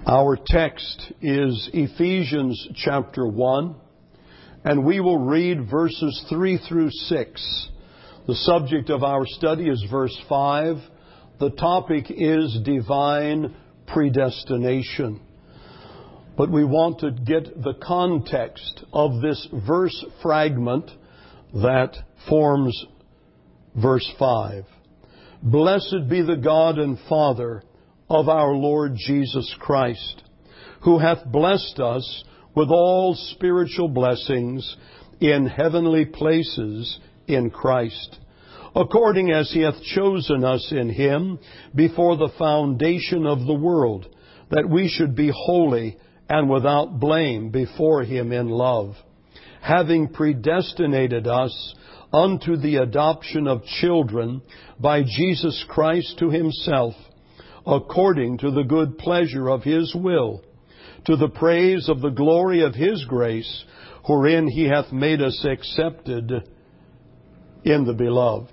Our text is Ephesians chapter 1, and we will read verses 3 through 6. The subject of our study is verse 5. The topic is divine predestination. But we want to get the context of this verse fragment that forms verse 5. Blessed be the God and Father of our Lord Jesus Christ, who hath blessed us with all spiritual blessings in heavenly places in Christ, according as he hath chosen us in him before the foundation of the world, that we should be holy and without blame before him in love, having predestinated us unto the adoption of children by Jesus Christ to himself, according to the good pleasure of his will, to the praise of the glory of his grace, wherein he hath made us accepted in the beloved.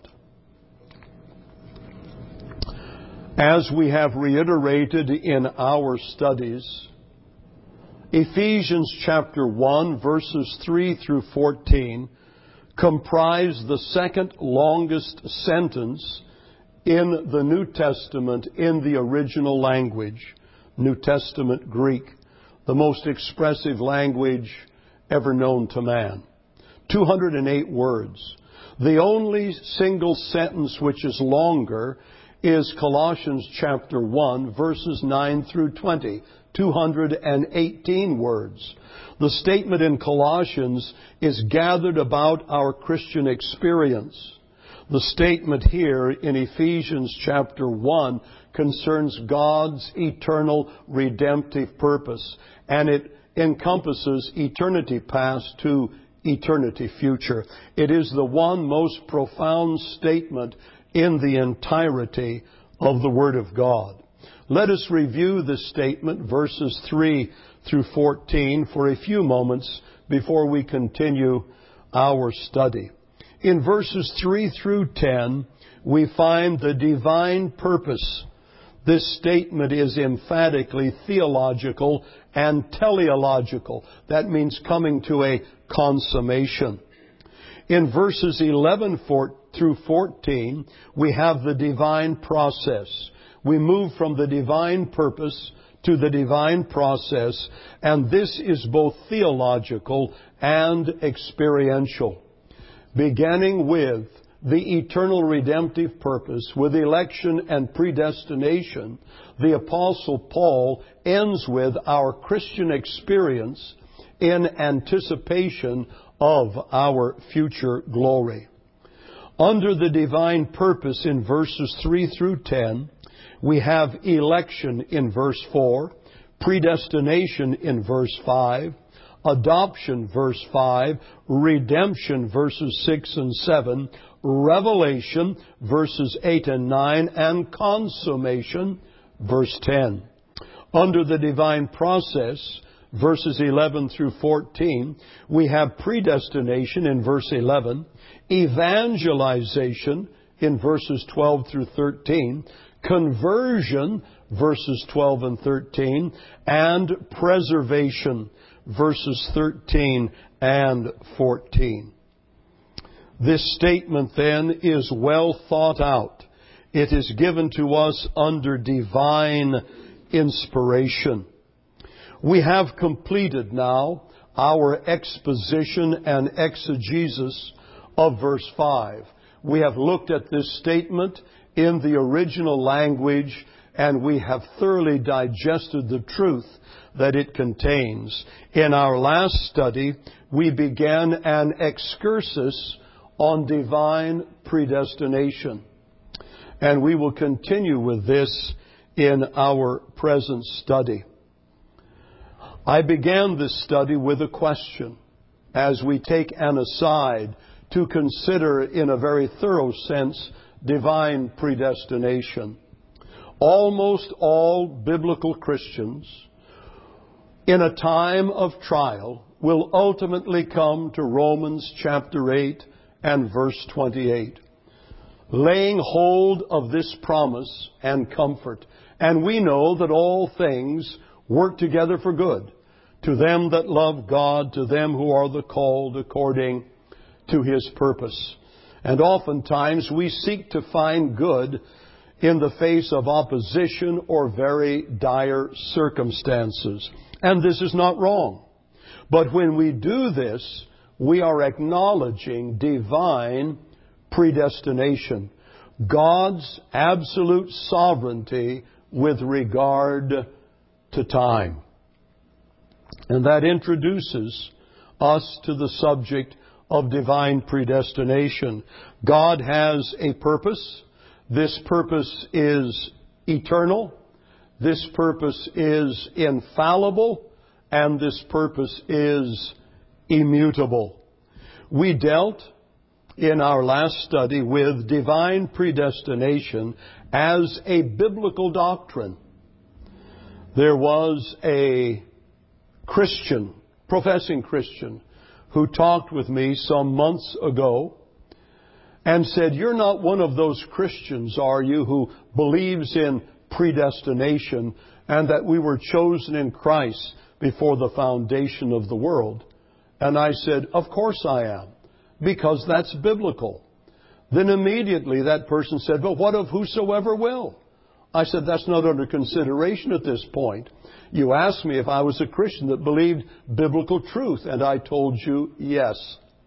As we have reiterated in our studies, Ephesians chapter 1, verses 3 through 14 comprise the second longest sentence in the New Testament in the original language, New Testament Greek, the most expressive language ever known to man. 208 words. The only single sentence which is longer is Colossians chapter 1, verses 9 through 20, 218 words. The statement in Colossians is gathered about our Christian experience. The statement here in Ephesians chapter 1 concerns God's eternal redemptive purpose, and it encompasses eternity past to eternity future. It is the one most profound statement in the entirety of the Word of God. Let us review this statement, verses 3 through 14, for a few moments before we continue our study. In verses 3 through 10, we find the divine purpose. This statement is emphatically theological and teleological. That means coming to a consummation. In verses 11 through 14, we have the divine process. We move from the divine purpose to the divine process, and this is both theological and experiential. Beginning with the eternal redemptive purpose, with election and predestination, the Apostle Paul ends with our Christian experience in anticipation of our future glory. Under the divine purpose in verses 3 through 10, we have election in verse 4, predestination in verse 5, adoption, verse 5, redemption, verses 6 and 7, revelation, verses 8 and 9, and consummation, verse 10. Under the divine process, verses 11 through 14, we have predestination in verse 11, evangelization in verses 12 through 13, conversion, verses 12 and 13, and preservation, verses 13 and 14. This statement then is well thought out. It is given to us under divine inspiration. We have completed now our exposition and exegesis of verse 5. We have looked at this statement in the original language, and we have thoroughly digested the truth that it contains. In our last study, we began an excursus on divine predestination, and we will continue with this in our present study. I began this study with a question as we take an aside to consider in a very thorough sense divine predestination. Almost all biblical Christians in a time of trial will ultimately come to Romans chapter 8 and verse 28, laying hold of this promise and comfort. And we know that all things work together for good to them that love God, to them who are the called according to His purpose. And oftentimes we seek to find good in the face of opposition or very dire circumstances. And this is not wrong. But when we do this, we are acknowledging divine predestination, God's absolute sovereignty with regard to time. And that introduces us to the subject of divine predestination. God has a purpose. This purpose is eternal. This purpose is infallible. And this purpose is immutable. We dealt in our last study with divine predestination as a biblical doctrine. There was a Christian, professing Christian, who talked with me some months ago and said, "You're not one of those Christians, are you, who believes in predestination and that we were chosen in Christ before the foundation of the world?" And I said, "Of course I am, because that's biblical." Then immediately that person said, "But what of whosoever will?" I said, "That's not under consideration at this point. You asked me if I was a Christian that believed biblical truth, and I told you yes."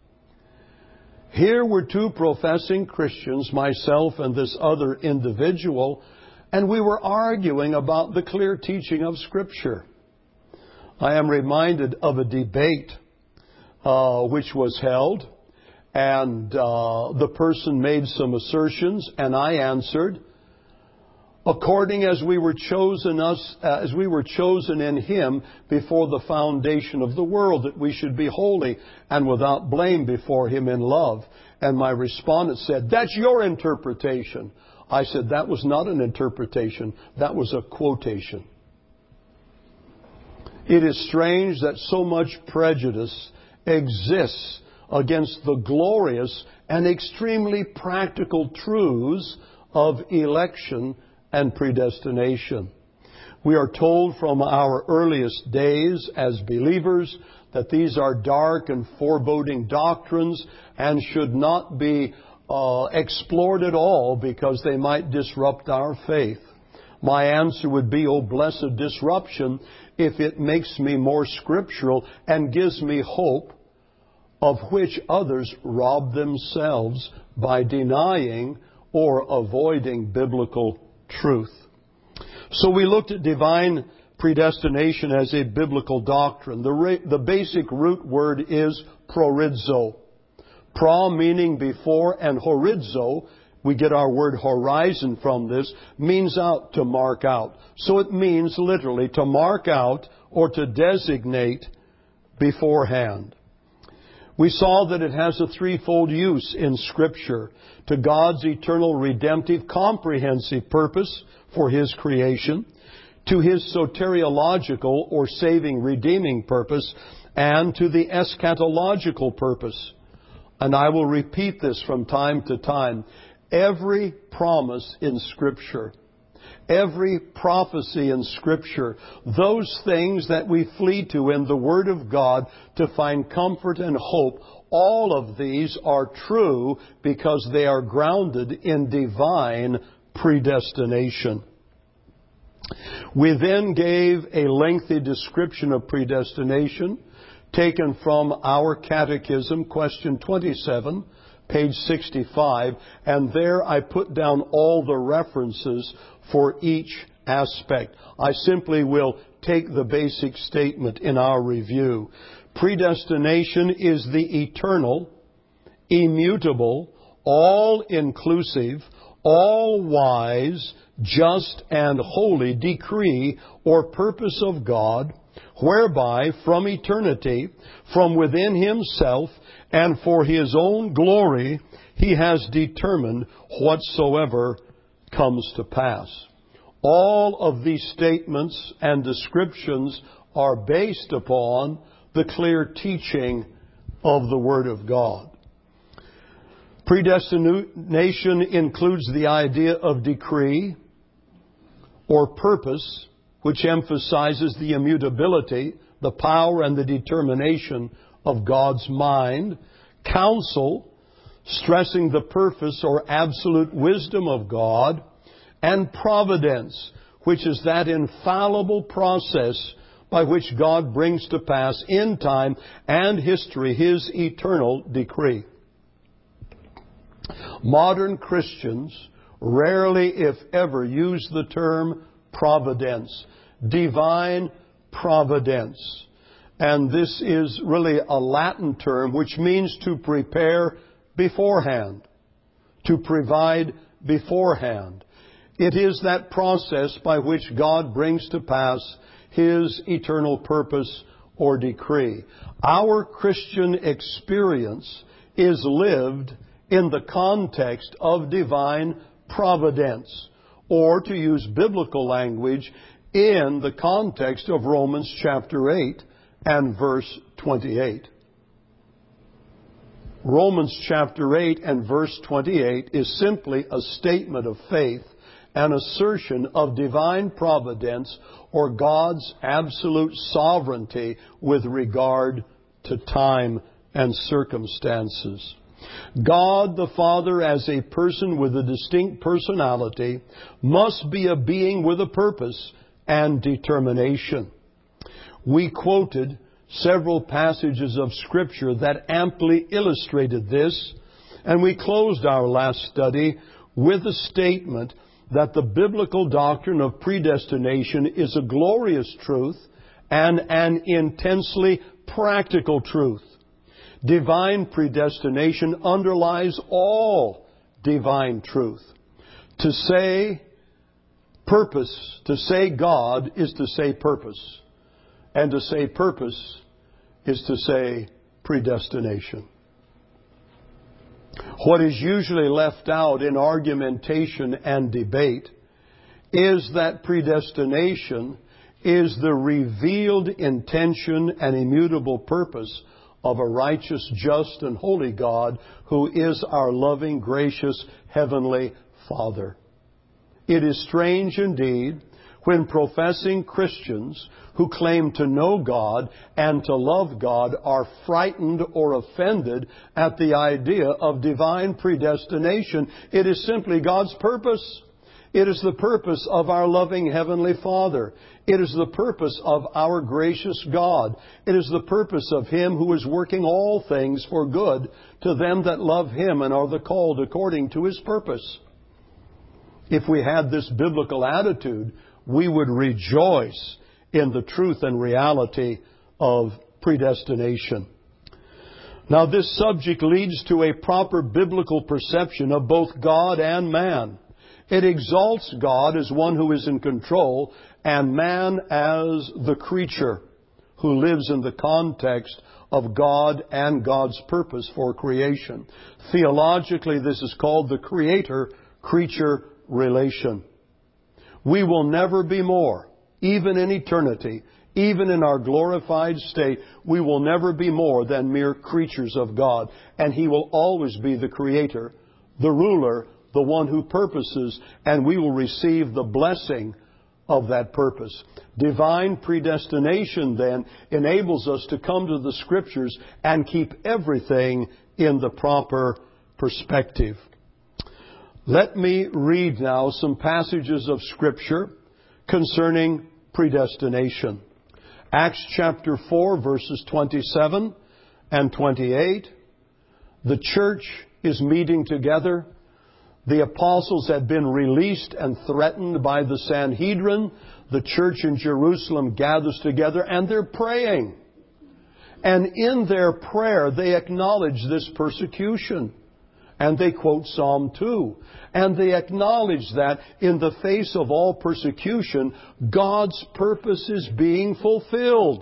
Here were two professing Christians, myself and this other individual, and we were arguing about the clear teaching of Scripture. I am reminded of a debate which was held, and the person made some assertions, and I answered, "According as we were chosen in Him before the foundation of the world, that we should be holy and without blame before Him in love." And my respondent said, "That's your interpretation." I said, "That was not an interpretation. That was a quotation." It is strange that so much prejudice exists against the glorious and extremely practical truths of election and predestination. We are told from our earliest days as believers that these are dark and foreboding doctrines and should not be explored at all because they might disrupt our faith. My answer would be, oh, blessed disruption, if it makes me more scriptural and gives me hope, of which others rob themselves by denying or avoiding biblical truth. So we looked at divine predestination as a biblical doctrine. The basic root word is prorizo. Pro meaning before, and horizo, we get our word horizon from this, means out, to mark out. So it means literally to mark out or to designate beforehand. We saw that it has a threefold use in Scripture: to God's eternal, redemptive, comprehensive purpose for His creation, to His soteriological or saving, redeeming purpose, and to the eschatological purpose. And I will repeat this from time to time. Every promise in Scripture, every prophecy in Scripture, those things that we flee to in the Word of God to find comfort and hope, all of these are true because they are grounded in divine predestination. We then gave a lengthy description of predestination taken from our catechism, question 27, page 65, and there I put down all the references for each aspect. I simply will take the basic statement in our review. Predestination is the eternal, immutable, all-inclusive, all-wise, just and holy decree or purpose of God, whereby from eternity, from within Himself, and for His own glory, He has determined whatsoever comes to pass. All of these statements and descriptions are based upon the clear teaching of the Word of God. Predestination includes the idea of decree or purpose which emphasizes the immutability, the power, and the determination of God's mind. Counsel, stressing the purpose or absolute wisdom of God. And providence, which is that infallible process by which God brings to pass in time and history His eternal decree. Modern Christians rarely, if ever, use the term providence, divine providence. And this is really a Latin term which means to prepare beforehand, to provide beforehand. It is that process by which God brings to pass His eternal purpose or decree. Our Christian experience is lived in the context of divine providence, or to use biblical language, in the context of Romans chapter 8 and verse 28. Romans chapter 8 and verse 28 is simply a statement of faith, an assertion of divine providence or God's absolute sovereignty with regard to time and circumstances. God the Father, as a person with a distinct personality, must be a being with a purpose and determination. We quoted several passages of Scripture that amply illustrated this, and we closed our last study with a statement that the biblical doctrine of predestination is a glorious truth and an intensely practical truth. Divine predestination underlies all divine truth. To say purpose, to say God, is to say purpose. And to say purpose is to say predestination. What is usually left out in argumentation and debate is that predestination is the revealed intention and immutable purpose of a righteous, just, and holy God who is our loving, gracious, heavenly Father. It is strange indeed when professing Christians who claim to know God and to love God are frightened or offended at the idea of divine predestination. It is simply God's purpose. It is the purpose of our loving Heavenly Father. It is the purpose of our gracious God. It is the purpose of Him who is working all things for good to them that love Him and are the called according to His purpose. If we had this biblical attitude, we would rejoice in the truth and reality of predestination. Now, this subject leads to a proper biblical perception of both God and man. It exalts God as one who is in control and man as the creature who lives in the context of God and God's purpose for creation. Theologically, this is called the creator-creature relation. We will never be more, even in eternity, even in our glorified state, we will never be more than mere creatures of God. And He will always be the Creator, the ruler, the one who purposes, and we will receive the blessing of that purpose. Divine predestination, then, enables us to come to the Scriptures and keep everything in the proper perspective. Let me read now some passages of Scripture concerning predestination. Acts chapter 4, verses 27 and 28. The church is meeting together. The apostles had been released and threatened by the Sanhedrin. The church in Jerusalem gathers together and they're praying. And in their prayer, they acknowledge this persecution. And they quote Psalm 2. And they acknowledge that in the face of all persecution, God's purpose is being fulfilled.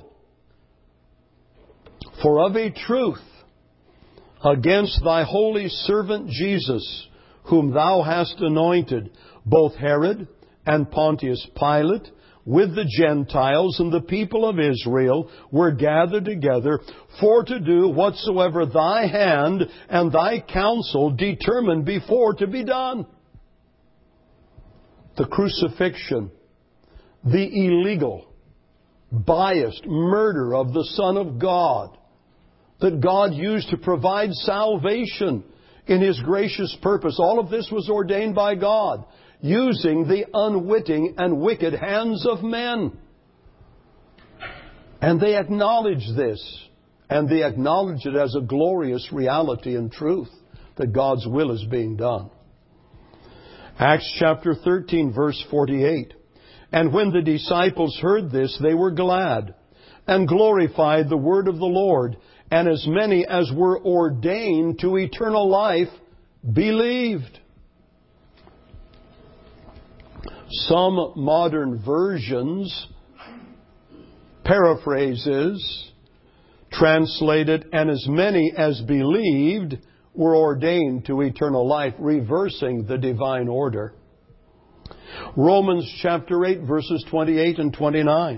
For of a truth, against thy holy servant Jesus, whom thou hast anointed, both Herod and Pontius Pilate, with the Gentiles and the people of Israel, were gathered together for to do whatsoever thy hand and thy counsel determined before to be done. The crucifixion, the illegal, biased murder of the Son of God that God used to provide salvation in His gracious purpose. All of this was ordained by God, using the unwitting and wicked hands of men. And they acknowledge this, and they acknowledge it as a glorious reality and truth that God's will is being done. Acts chapter 13, verse 48. And when the disciples heard this, they were glad and glorified the word of the Lord, and as many as were ordained to eternal life believed. Some modern versions, paraphrases, translated, and as many as believed were ordained to eternal life, reversing the divine order. Romans chapter 8, verses 28 and 29.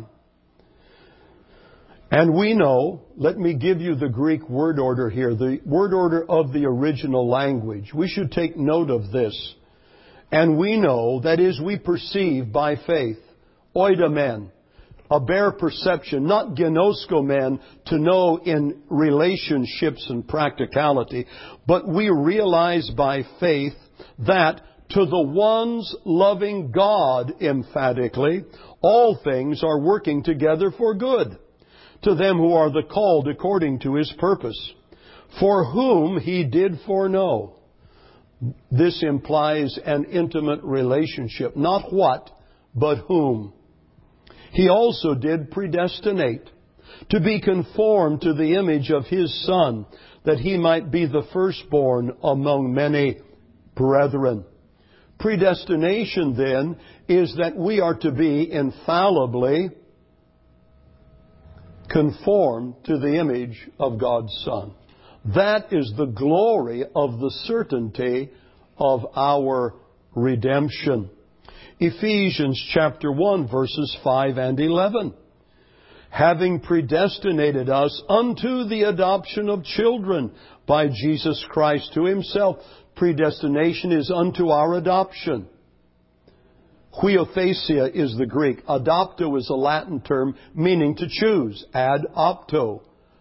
And we know, let me give you the Greek word order here, the word order of the original language. We should take note of this. And we know, that is, we perceive by faith, oidamen, a bare perception, not gnoskomen, to know in relationships and practicality, but we realize by faith that to the ones loving God emphatically, all things are working together for good, to them who are the called according to His purpose, for whom He did foreknow. This implies an intimate relationship, not what, but whom. He also did predestinate to be conformed to the image of His Son, that He might be the firstborn among many brethren. Predestination, then, is that we are to be infallibly conformed to the image of God's Son. That is the glory of the certainty of our redemption. Ephesians chapter 1, verses 5 and 11. Having predestinated us unto the adoption of children by Jesus Christ to Himself. Predestination is unto our adoption. Huiothesia is the Greek. Adopto is a Latin term meaning to choose. Ad opto.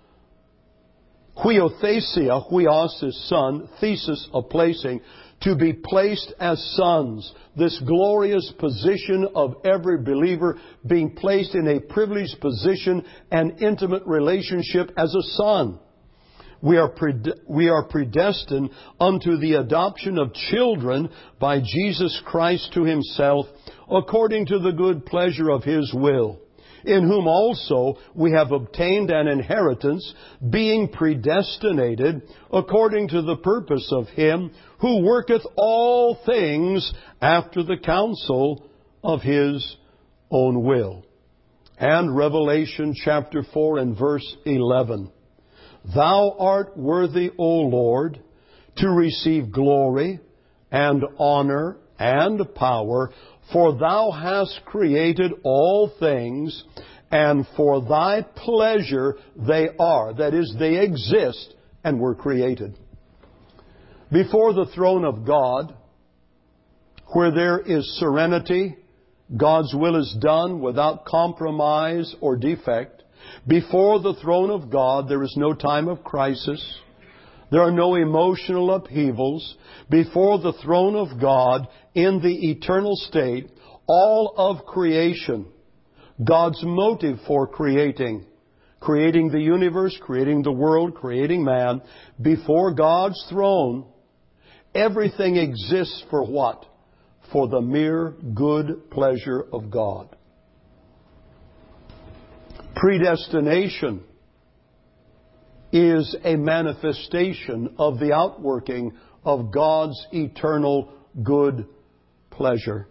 Huiothesia, huios is son, thesis a placing, to be placed as sons. This glorious position of every believer being placed in a privileged position and intimate relationship as a son. We are predestined unto the adoption of children by Jesus Christ to Himself, according to the good pleasure of His will, in whom also we have obtained an inheritance, being predestinated according to the purpose of Him who worketh all things after the counsel of His own will. And Revelation chapter 4 and verse 11. Thou art worthy, O Lord, to receive glory and honor and power, for Thou hast created all things, and for Thy pleasure they are. That is, they exist and were created. Before the throne of God, where there is serenity, God's will is done without compromise or defect. Before the throne of God, there is no time of crisis. There are no emotional upheavals. Before the throne of God, in the eternal state, all of creation, God's motive for creating the universe, creating the world, creating man, before God's throne, everything exists for what? For the mere good pleasure of God. Predestination is a manifestation of the outworking of God's eternal good pleasure.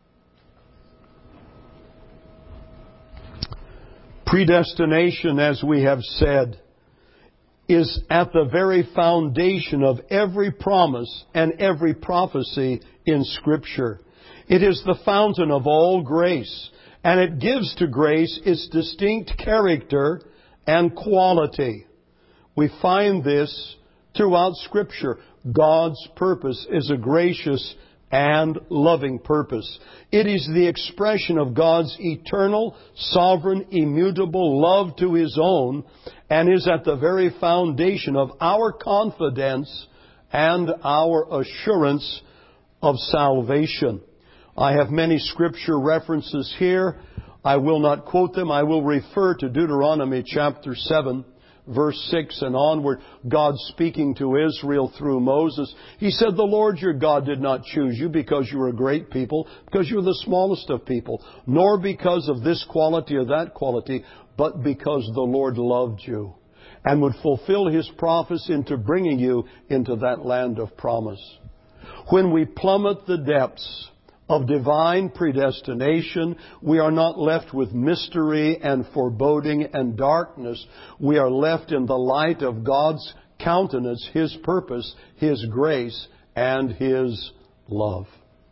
Predestination, as we have said, is at the very foundation of every promise and every prophecy in Scripture. It is the fountain of all grace, and it gives to grace its distinct character and quality. We find this throughout Scripture. God's purpose is a gracious and loving purpose. It is the expression of God's eternal, sovereign, immutable love to His own, and is at the very foundation of our confidence and our assurance of salvation. I have many scripture references here. I will not quote them. I will refer to Deuteronomy chapter 7, verse 6 and onward. God speaking to Israel through Moses. He said, "The Lord your God did not choose you because you were a great people, because you were the smallest of people, nor because of this quality or that quality, but because the Lord loved you and would fulfill His prophecy into bringing you into that land of promise." When we plummet the depths of divine predestination, we are not left with mystery and foreboding and darkness. We are left in the light of God's countenance, His purpose, His grace, and His love.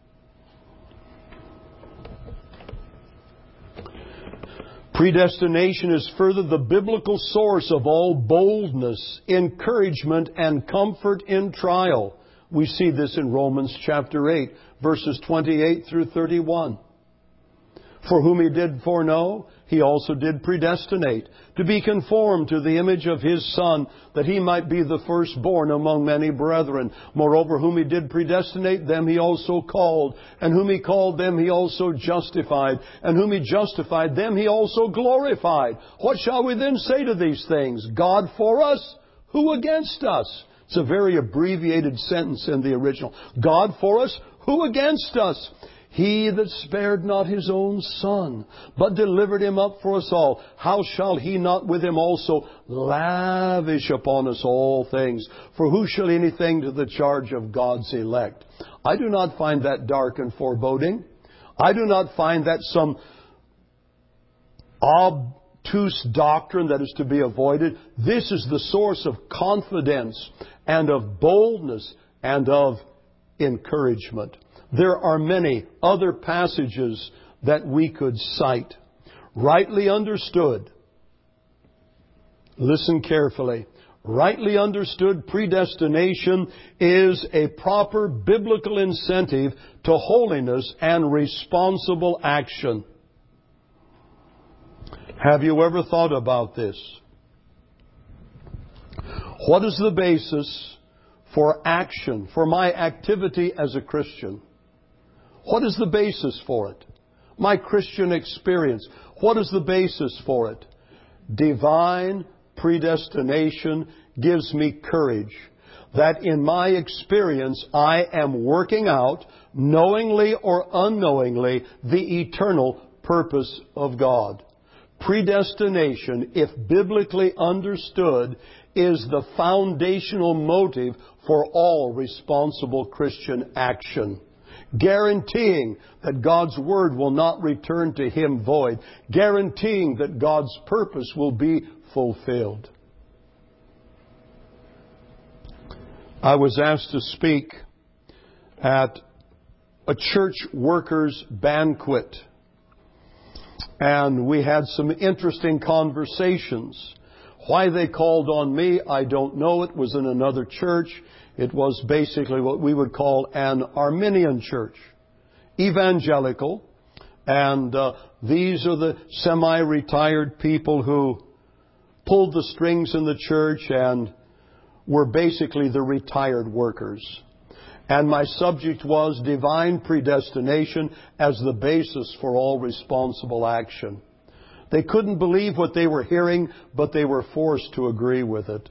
Predestination is further the biblical source of all boldness, encouragement, and comfort in trial. We see this in Romans chapter 8, verses 28 through 31. For whom He did foreknow, He also did predestinate, to be conformed to the image of His Son, that He might be the firstborn among many brethren. Moreover, whom He did predestinate, them He also called. And whom He called, them He also justified. And whom He justified, them He also glorified. What shall we then say to these things? God for us? Who against us? It's a very abbreviated sentence in the original. God for us? Who against us? He that spared not His own Son, but delivered Him up for us all, how shall He not with Him also lavish upon us all things? For who shall anything to the charge of God's elect? I do not find that dark and foreboding. I do not find that some obtuse doctrine that is to be avoided. This is the source of confidence and of boldness and of encouragement. There are many other passages that we could cite. Rightly understood, listen carefully, rightly understood, predestination is a proper biblical incentive to holiness and responsible action. Have you ever thought about this? What is the basis for action, for my activity as a Christian? What is the basis for it? My Christian experience. What is the basis for it? Divine predestination gives me courage that in my experience I am working out, knowingly or unknowingly, the eternal purpose of God. Predestination, if biblically understood, is the foundational motive for all responsible Christian action. Guaranteeing that God's Word will not return to Him void. Guaranteeing that God's purpose will be fulfilled. I was asked to speak at a church workers' banquet. And we had some interesting conversations. Why they called on me, I don't know. It was in another church. It was basically what we would call an Arminian church. Evangelical. And these are the semi-retired people who pulled the strings in the church and were basically the retired workers. And my subject was divine predestination as the basis for all responsible action. They couldn't believe what they were hearing, but they were forced to agree with it.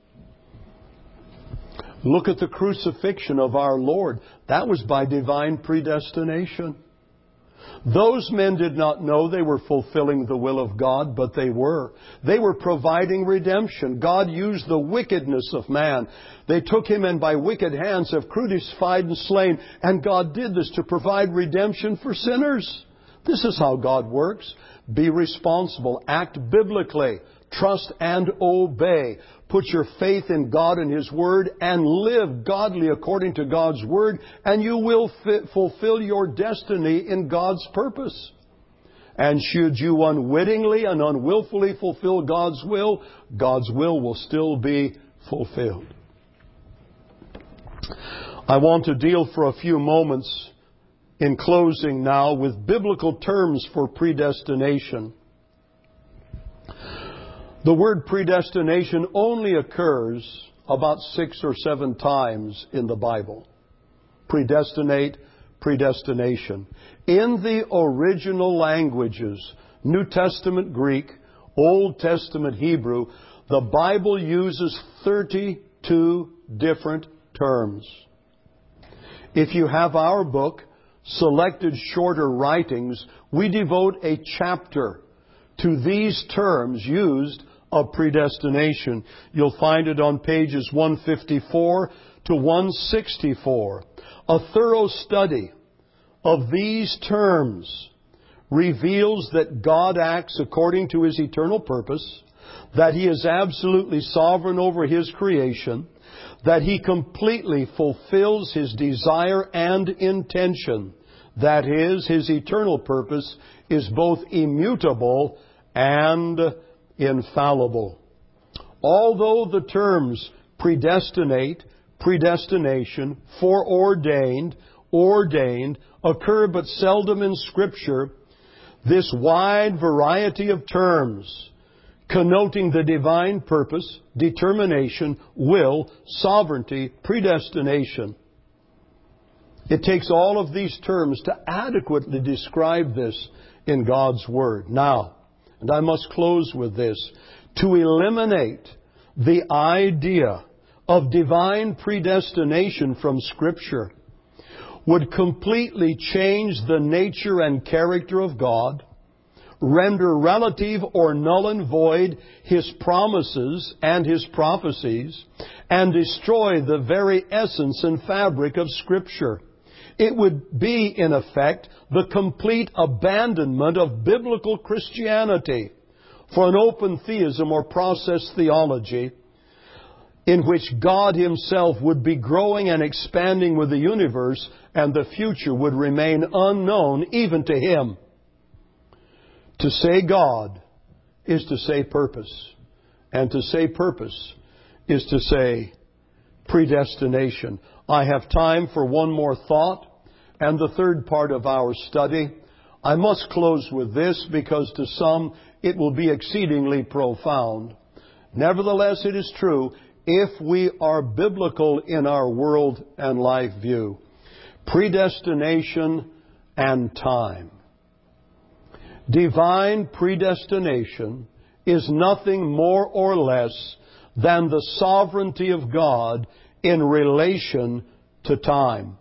Look at the crucifixion of our Lord. That was by divine predestination. Those men did not know they were fulfilling the will of God, but they were. They were providing redemption. God used the wickedness of man. They took Him and by wicked hands have crucified and slain. And God did this to provide redemption for sinners. This is how God works. Be responsible. Act biblically. Trust and obey. Put your faith in God and His Word and live godly according to God's Word, and you will fulfill your destiny in God's purpose. And should you unwittingly and unwillfully fulfill God's will still be fulfilled. I want to deal for a few moments in closing now with biblical terms for predestination. The word predestination only occurs about 6 or 7 times in the Bible. Predestinate, predestination. In the original languages, New Testament Greek, Old Testament Hebrew, the Bible uses 32 different terms. If you have our book, Selected Shorter Writings, we devote a chapter to these terms used of predestination. You'll find it on pages 154 to 164. A thorough study of these terms reveals that God acts according to His eternal purpose, that He is absolutely sovereign over His creation, that He completely fulfills His desire and intention. That is, His eternal purpose is both immutable and infallible. Although the terms predestinate, predestination, foreordained, ordained occur but seldom in Scripture, this wide variety of terms connoting the divine purpose, determination, will, sovereignty, predestination. It takes all of these terms to adequately describe this in God's Word. Now, and I must close with this, to eliminate the idea of divine predestination from Scripture would completely change the nature and character of God, render relative or null and void His promises and His prophecies, and destroy the very essence and fabric of Scripture. It would be, in effect, the complete abandonment of biblical Christianity for an open theism or process theology in which God Himself would be growing and expanding with the universe and the future would remain unknown even to Him. To say God is to say purpose. And to say purpose is to say predestination. I have time for one more thought and the third part of our study. I must close with this because to some it will be exceedingly profound. Nevertheless, it is true if we are biblical in our world and life view. Predestination and time. Divine predestination is nothing more or less than the sovereignty of God in relation to time.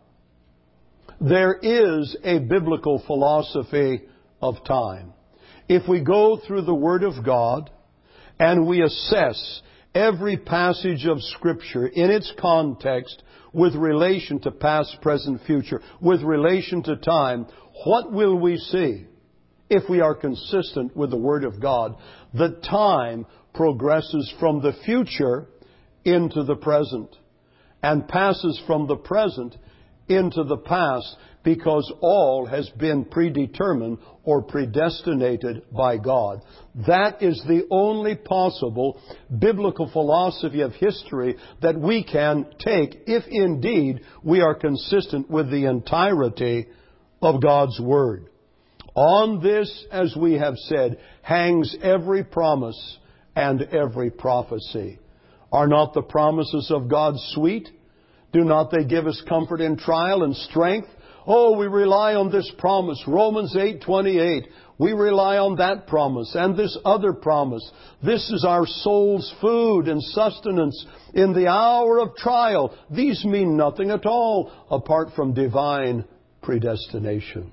There is a biblical philosophy of time. If we go through the Word of God and we assess every passage of Scripture in its context with relation to past, present, future, with relation to time, what will we see? If we are consistent with the Word of God, that time progresses from the future into the present and passes from the present into the past because all has been predetermined or predestinated by God. That is the only possible biblical philosophy of history that we can take if indeed we are consistent with the entirety of God's Word. On this, as we have said, hangs every promise and every prophecy. Are not the promises of God sweet? Do not they give us comfort in trial and strength? Oh, we rely on this promise, Romans 8:28. We rely on that promise and this other promise. This is our soul's food and sustenance in the hour of trial. These mean nothing at all apart from divine predestination.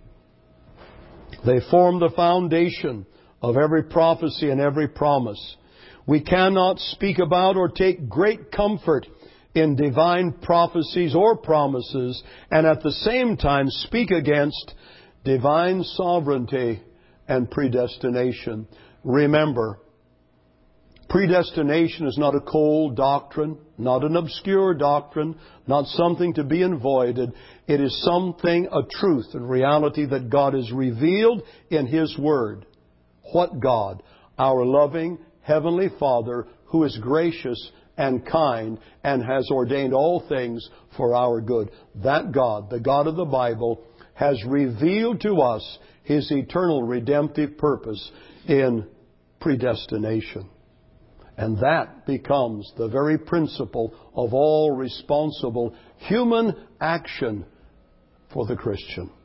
They form the foundation of every prophecy and every promise. We cannot speak about or take great comfort in divine prophecies or promises and at the same time speak against divine sovereignty and predestination. Remember, predestination is not a cold doctrine, not an obscure doctrine, not something to be avoided. It is something, a truth and reality that God has revealed in His Word. What God? Our loving Heavenly Father who is gracious and kind and has ordained all things for our good. That God, the God of the Bible, has revealed to us His eternal redemptive purpose in predestination. And that becomes the very principle of all responsible human action for the Christian.